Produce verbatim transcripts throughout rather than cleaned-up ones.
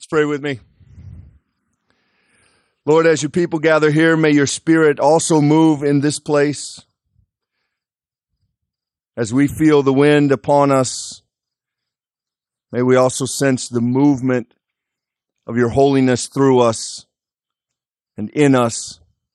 Pray with me. Lord, as your people gather here, may your Spirit also move in this place. As we feel the wind upon us, may we also sense the movement of your holiness through us and in us.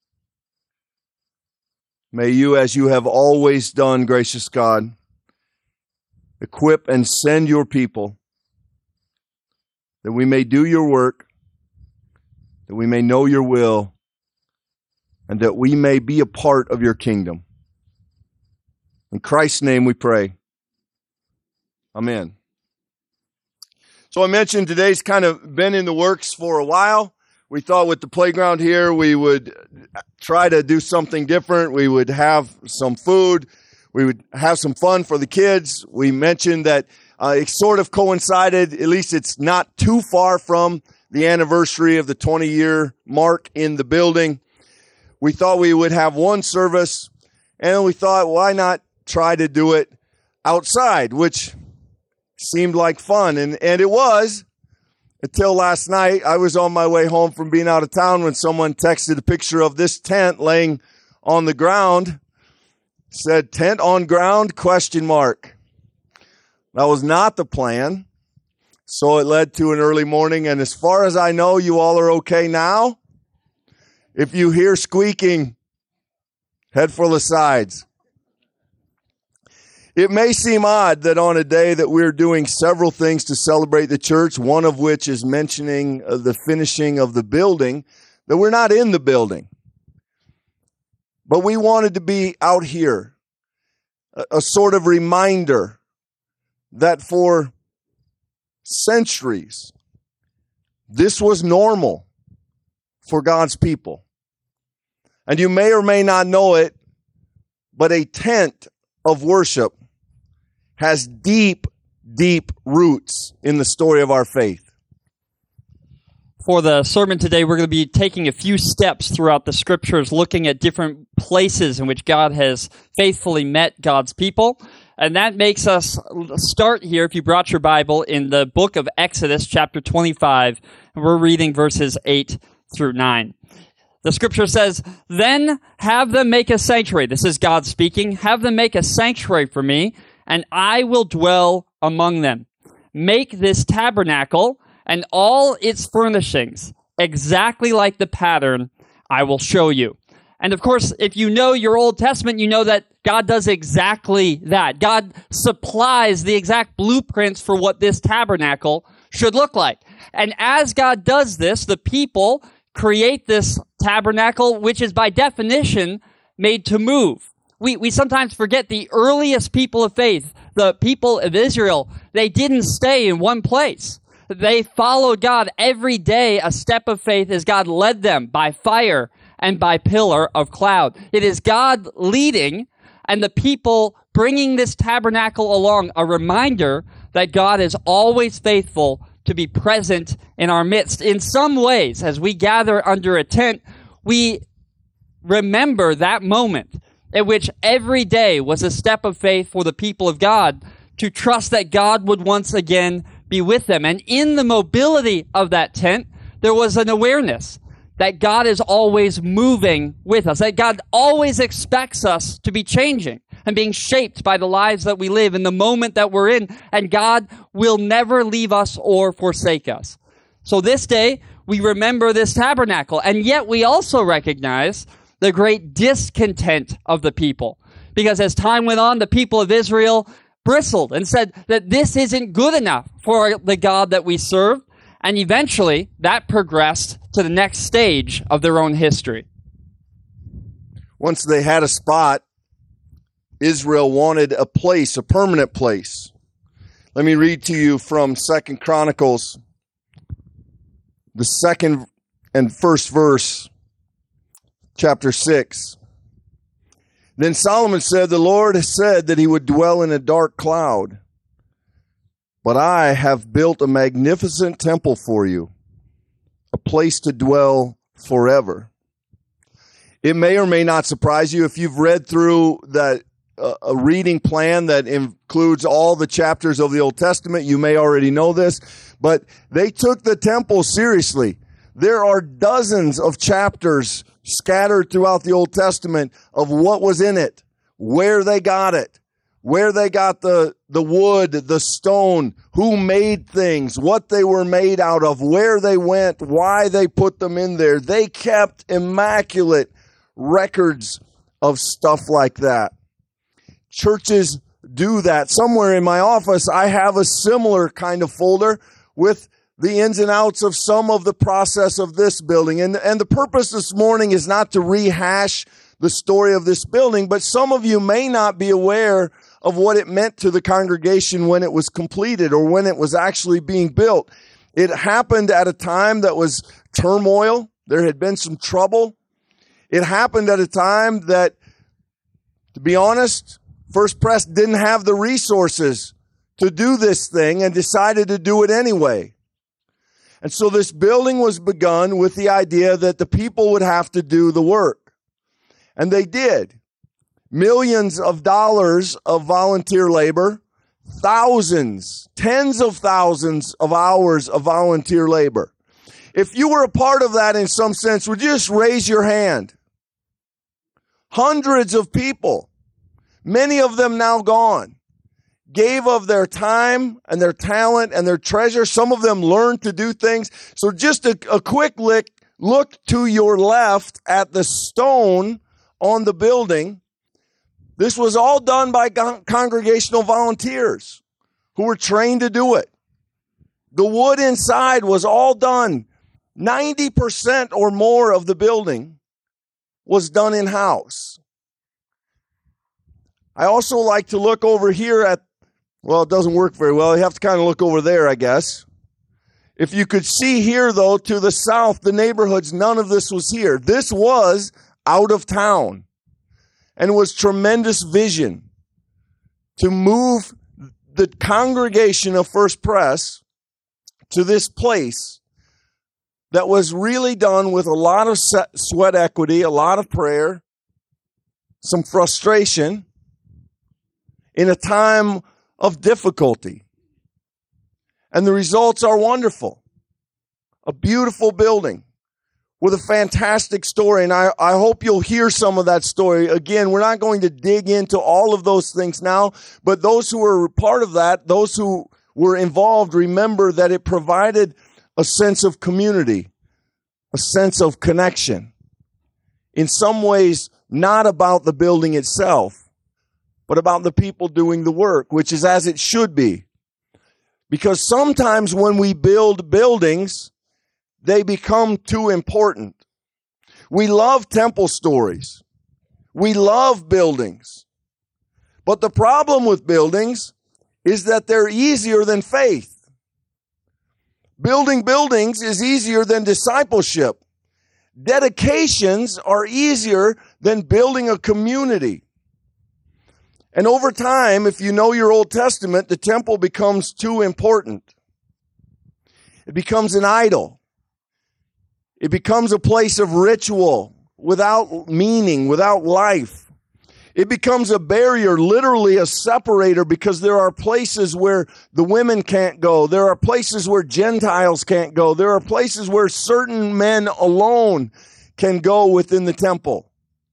May you, as you have always done, gracious God, equip and send your people that we may do your work, that we may know your will, and that we may be a part of your kingdom. In Christ's name we pray. Amen. So I mentioned today's kind of been in the works for a while. We thought with the playground here we would try to do something different. We would have some food. We would have some fun for the kids. We mentioned that uh, it sort of coincided, at least it's not too far from the anniversary of the twenty-year mark in the building. We thought we would have one service, and we thought, why not try to do it outside, which seemed like fun, and, and it was, until last night. I was on my way home from being out of town when someone texted a picture of this tent laying on the ground. Said, tent on ground, question mark. That was not the plan. So it led to an early morning, and as far as I know, you all are okay now. If you hear squeaking, head for the sides. It may seem odd that on a day that we're doing several things to celebrate the church, one of which is mentioning the finishing of the building, that we're not in the building. But we wanted to be out here, a, a sort of reminder that for centuries, this was normal for God's people. And you may or may not know it, but a tent of worship has deep, deep roots in the story of our faith. For the sermon today, we're going to be taking a few steps throughout the scriptures, looking at different places in which God has faithfully met God's people. And that makes us start here, if you brought your Bible, in the book of Exodus, chapter twenty-five. And we're reading verses eight through nine. The scripture says, "Then have them make a sanctuary." This is God speaking. "Have them make a sanctuary for me, and I will dwell among them. Make this tabernacle and all its furnishings exactly like the pattern I will show you." And of course, if you know your Old Testament, you know that God does exactly that. God supplies the exact blueprints for what this tabernacle should look like. And as God does this, the people create this tabernacle, which is by definition made to move. We we sometimes forget the earliest people of faith, the people of Israel, they didn't stay in one place. They followed God every day, a step of faith, as God led them by fire and by pillar of cloud. It is God leading and the people bringing this tabernacle along, a reminder that God is always faithful to be present in our midst. In some ways, as we gather under a tent, we remember that moment at which every day was a step of faith for the people of God to trust that God would once again be with them. And in the mobility of that tent, there was an awareness that God is always moving with us, that God always expects us to be changing and being shaped by the lives that we live in the moment that we're in, and God will never leave us or forsake us. So this day, we remember this tabernacle, and yet we also recognize the great discontent of the people. Because as time went on, the people of Israel bristled and said that this isn't good enough for the God that we serve. And eventually, that progressed to the next stage of their own history. Once they had a spot, Israel wanted a place, a permanent place. Let me read to you from Second Chronicles, the second and first verse, chapter six. "Then Solomon said, the Lord has said that he would dwell in a dark cloud. But I have built a magnificent temple for you, a place to dwell forever." It may or may not surprise you if you've read through the a, a reading plan that includes all the chapters of the Old Testament. You may already know this, but they took the temple seriously. There are dozens of chapters scattered throughout the Old Testament of what was in it, where they got it, where they got the, the wood, the stone, who made things, what they were made out of, where they went, why they put them in there. They kept immaculate records of stuff like that. Churches do that. Somewhere in my office, I have a similar kind of folder with the ins and outs of some of the process of this building. And, and the purpose this morning is not to rehash the story of this building, but some of you may not be aware of what it meant to the congregation when it was completed or when it was actually being built. It happened at a time that was turmoil. There had been some trouble. It happened at a time that, to be honest, First Pres didn't have the resources to do this thing and decided to do it anyway. And so this building was begun with the idea that the people would have to do the work. And they did. Millions of dollars of volunteer labor, thousands, tens of thousands of hours of volunteer labor. If you were a part of that in some sense, would you just raise your hand? Hundreds of people, many of them now gone, gave of their time and their talent and their treasure. Some of them learned to do things. So just a, a quick look, look to your left at the stone on the building. This was all done by con- congregational volunteers who were trained to do it. The wood inside was all done. ninety percent or more of the building was done in-house. I also like to look over here at, well, it doesn't work very well. You have to kind of look over there, I guess. If you could see here, though, to the south, the neighborhoods, none of this was here. This was out of town. And it was tremendous vision to move the congregation of First Pres to this place that was really done with a lot of sweat equity, a lot of prayer, some frustration in a time of difficulty. And the results are wonderful. A beautiful building with a fantastic story. And I, I hope you'll hear some of that story. Again, we're not going to dig into all of those things now, but those who were part of that, those who were involved, remember that it provided a sense of community, a sense of connection. In some ways, not about the building itself, but about the people doing the work, which is as it should be. Because sometimes when we build buildings, they become too important. We love temple stories. We love buildings. But the problem with buildings is that they're easier than faith. Building buildings is easier than discipleship. Dedications are easier than building a community. And over time, if you know your Old Testament, the temple becomes too important. It becomes an idol. It becomes a place of ritual without meaning, without life. It becomes a barrier, literally a separator, because there are places where the women can't go. There are places where Gentiles can't go. There are places where certain men alone can go within the temple.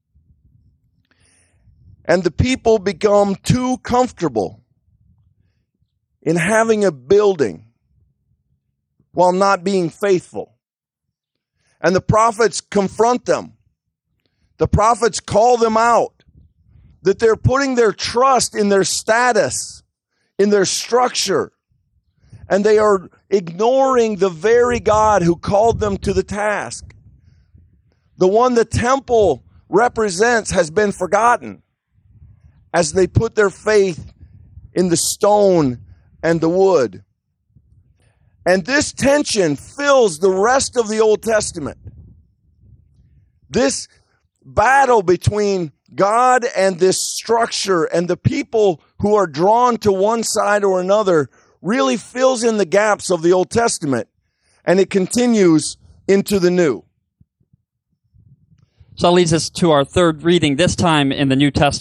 And the people become too comfortable in having a building while not being faithful. And the prophets confront them. The prophets call them out, that they're putting their trust in their status, in their structure, and they are ignoring the very God who called them to the task. The one the temple represents has been forgotten as they put their faith in the stone and the wood. And this tension fills the rest of the Old Testament. This battle between God and this structure and the people who are drawn to one side or another really fills in the gaps of the Old Testament, and it continues into the New. So that leads us to our third reading, this time in the New Testament,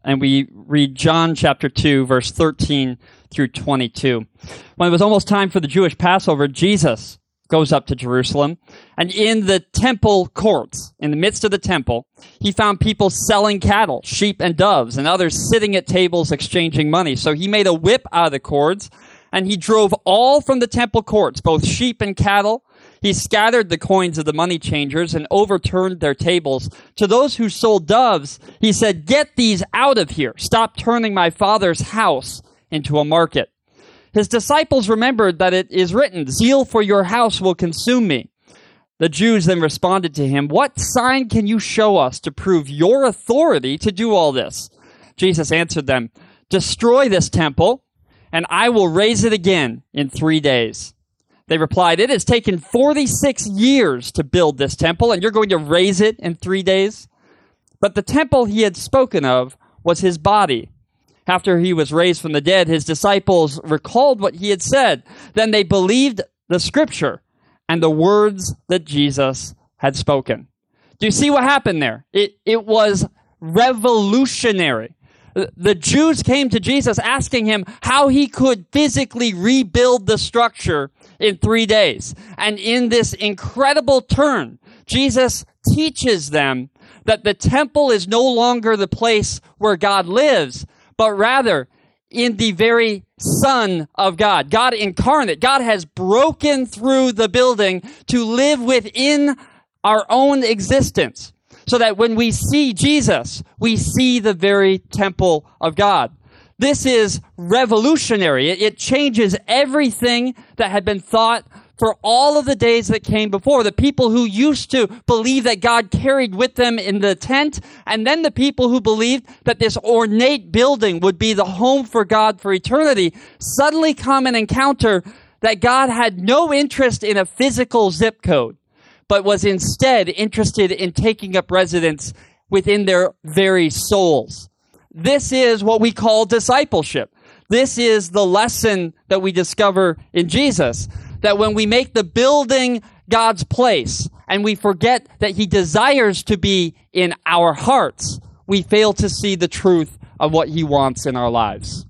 and we read John chapter two, verse thirteen through twenty-two. When it was almost time for the Jewish Passover, Jesus goes up to Jerusalem, and in the temple courts, in the midst of the temple, he found people selling cattle, sheep and doves, and others sitting at tables exchanging money. So he made a whip out of the cords, and he drove all from the temple courts, both sheep and cattle. He scattered the coins of the money changers and overturned their tables. To those who sold doves, he said, "Get these out of here. Stop turning my Father's house into a market." His disciples remembered that it is written, "Zeal for your house will consume me." The Jews then responded to him, "What sign can you show us to prove your authority to do all this?" Jesus answered them, "Destroy this temple, and I will raise it again in three days." They replied, "It has taken forty-six years to build this temple, and you're going to raise it in three days?" But the temple he had spoken of was his body. After he was raised from the dead, his disciples recalled what he had said. Then they believed the scripture and the words that Jesus had spoken. Do you see what happened there? It, it was revolutionary. The Jews came to Jesus asking him how he could physically rebuild the structure in three days. And in this incredible turn, Jesus teaches them that the temple is no longer the place where God lives, but rather in the very Son of God, God incarnate. God has broken through the building to live within our own existence, so that when we see Jesus, we see the very temple of God. This is revolutionary. It, it changes everything that had been thought for all of the days that came before. The people who used to believe that God carried with them in the tent, and then the people who believed that this ornate building would be the home for God for eternity, suddenly come and encounter that God had no interest in a physical zip code, but was instead interested in taking up residence within their very souls. This is what we call discipleship. This is the lesson that we discover in Jesus, that when we make the building God's place and we forget that he desires to be in our hearts, we fail to see the truth of what he wants in our lives.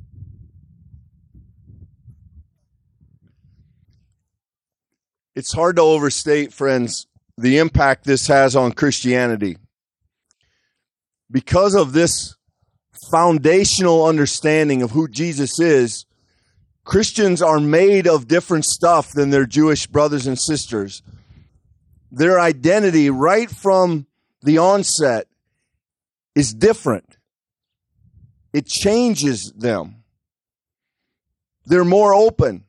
It's hard to overstate, friends, the impact this has on Christianity. Because of this foundational understanding of who Jesus is, Christians are made of different stuff than their Jewish brothers and sisters. Their identity right from the onset is different. It changes them. They're more open.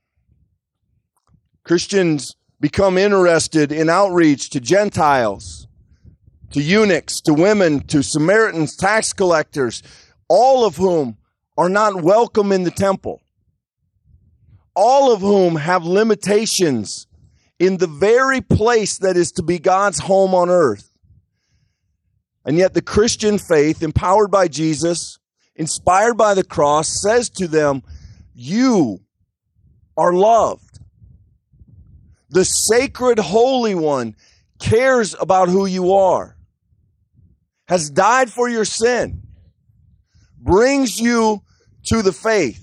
Christians become interested in outreach to Gentiles, to eunuchs, to women, to Samaritans, tax collectors, all of whom are not welcome in the temple. All of whom have limitations in the very place that is to be God's home on earth. And yet the Christian faith, empowered by Jesus, inspired by the cross, says to them, you are loved. The sacred Holy One cares about who you are, has died for your sin, brings you to the faith.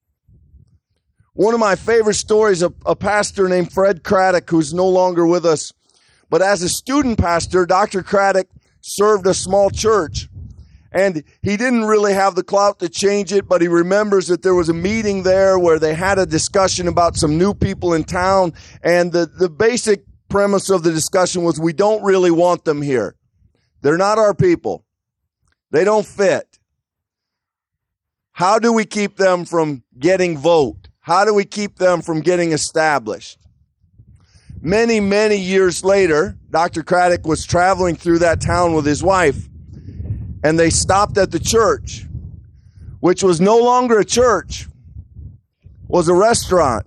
One of my favorite stories, a, a pastor named Fred Craddock, who's no longer with us, but as a student pastor, Doctor Craddock served a small church, and he didn't really have the clout to change it, but he remembers that there was a meeting there where they had a discussion about some new people in town, and the, the basic premise of the discussion was, we don't really want them here. They're not our people. They don't fit. How do we keep them from getting vote? How do we keep them from getting established? Many, many years later, Doctor Craddock was traveling through that town with his wife, and they stopped at the church, which was no longer a church, was a restaurant.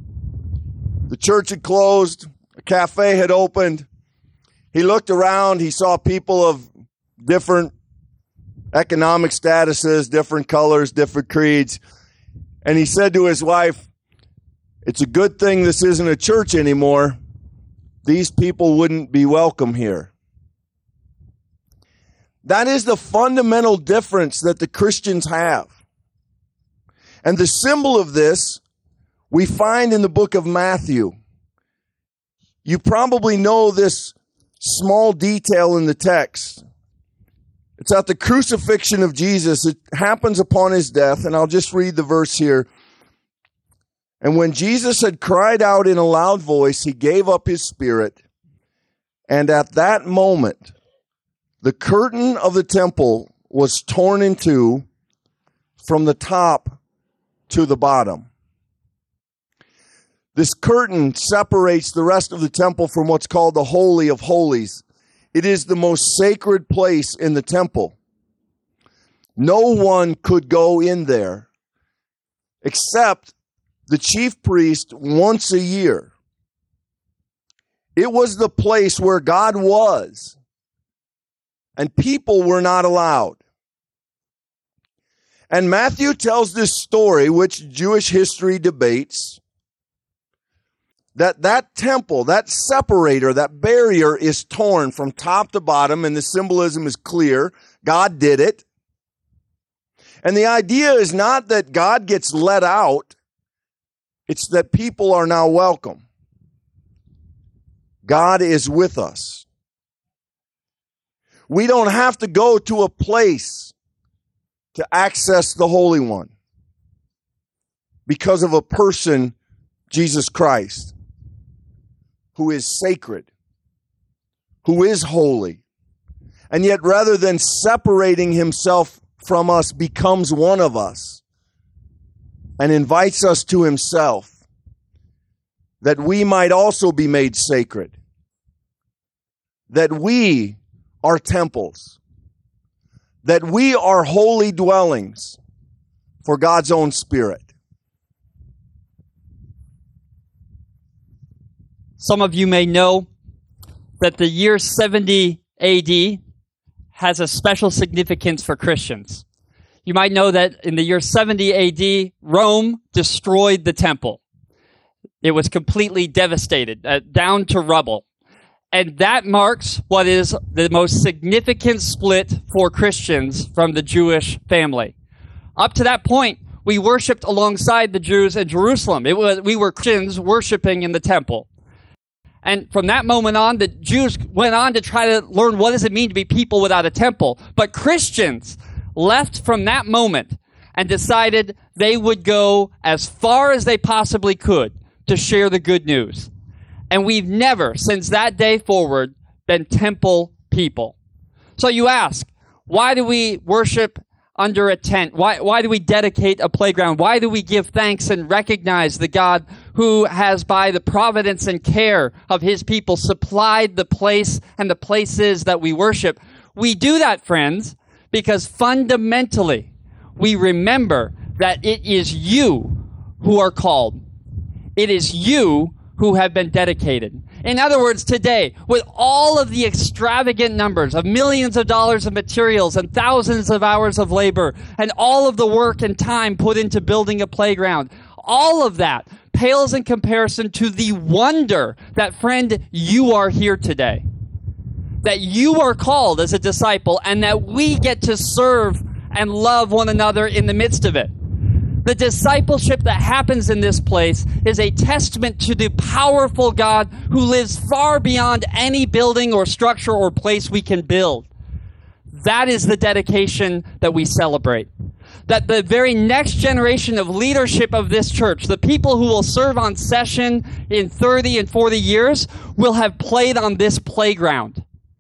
The church had closed, a cafe had opened. He looked around, he saw people of different economic statuses, different colors, different creeds. And he said to his wife, it's a good thing this isn't a church anymore. These people wouldn't be welcome here. That is the fundamental difference that the Christians have. And the symbol of this we find in the book of Matthew. You probably know this small detail in the text. It's at the crucifixion of Jesus. It happens upon his death, and I'll just read the verse here. And when Jesus had cried out in a loud voice, he gave up his spirit. And at that moment, the curtain of the temple was torn in two from the top to the bottom. This curtain separates the rest of the temple from what's called the Holy of Holies. It is the most sacred place in the temple. No one could go in there except the chief priest once a year. It was the place where God was, and people were not allowed. And Matthew tells this story, which Jewish history debates, that that temple, that separator, that barrier is torn from top to bottom, and the symbolism is clear. God did it. And the idea is not that God gets let out. It's that people are now welcome. God is with us. We don't have to go to a place to access the Holy One because of a person, Jesus Christ, who is sacred, who is holy, and yet rather than separating himself from us, becomes one of us and invites us to himself, that we might also be made sacred, that we are temples, that we are holy dwellings for God's own Spirit. Some of you may know that the year seventy A D has a special significance for Christians. You might know that in the year seventy A D, Rome destroyed the temple. It was completely devastated, uh, down to rubble. And that marks what is the most significant split for Christians from the Jewish family. Up to that point, we worshipped alongside the Jews in Jerusalem. It was, we were Christians worshiping in the temple. And from that moment on, the Jews went on to try to learn what does it mean to be people without a temple. But Christians left from that moment and decided they would go as far as they possibly could to share the good news. And we've never, since that day forward, been temple people. So you ask, why do we worship under a tent? Why, why do we dedicate a playground? Why do we give thanks and recognize the God who has, by the providence and care of his people, supplied the place and the places that we worship? We do that, friends, because fundamentally we remember that it is you who are called. It is you who have been dedicated. In other words, today, with all of the extravagant numbers of millions of dollars of materials and thousands of hours of labor and all of the work and time put into building a playground, all of that pales in comparison to the wonder that, friend, you are here today. That you are called as a disciple and that we get to serve and love one another in the midst of it. The discipleship that happens in this place is a testament to the powerful God who lives far beyond any building or structure or place we can build. That is the dedication that we celebrate. That the very next generation of leadership of this church, the people who will serve on session in thirty and forty years, will have played on this playground.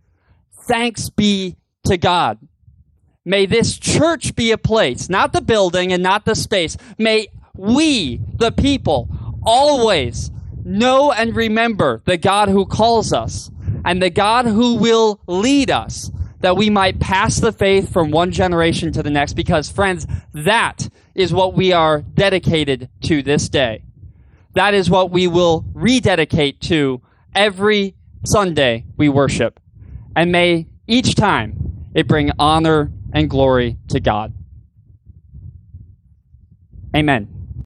Thanks be to God. May this church be a place, not the building and not the space. May we, the people, always know and remember the God who calls us and the God who will lead us, that we might pass the faith from one generation to the next. Because, friends, that is what we are dedicated to this day. That is what we will rededicate to every Sunday we worship. And may each time it bring honor and glory to God. Amen.